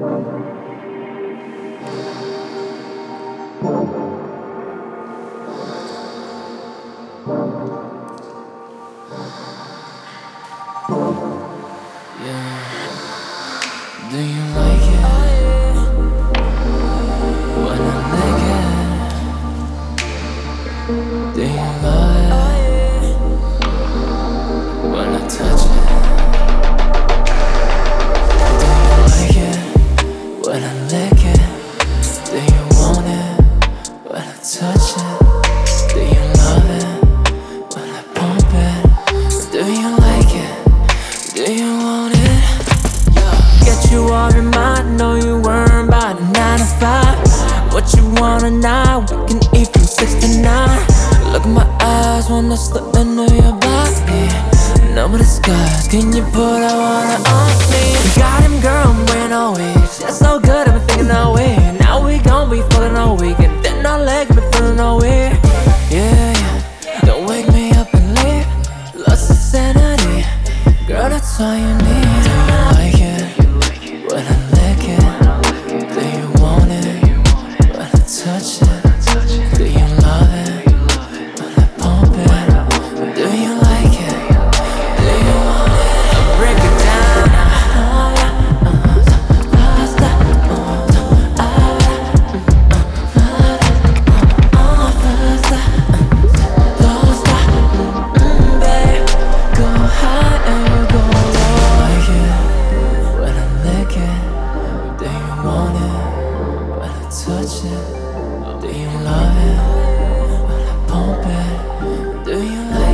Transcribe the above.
Yeah, do you like it when I lick it? Do you love it when I touch it? Do you like it when I lick it? Do you want it when I touch it? Do you love it when I pump it? Do you like it? Do you want it? Get you off your mind, know you weren't by the 9 to 5. What you want tonight, we can eat from 6 to 9. Look at my eyes when I slip into your body. Number the skies, can you put that water on me? You got him, girl, I'm wearing all week. That's so good, I've been thinking all week. Now we gon' be fucking all weekend. Then our legs been feeling all weird. Yeah, yeah, don't wake me up and leave. Lost of sanity, girl, that's all you need. Do you like it when I lick it? Do you want it when I touch it? Do you love it when I pump it? Do you like it? Do you want it? I'll break it down. Babe, go high and you go low. Like it when I lick it? Do you want it when I touch it? Do you love it when I pump it? Do you like it?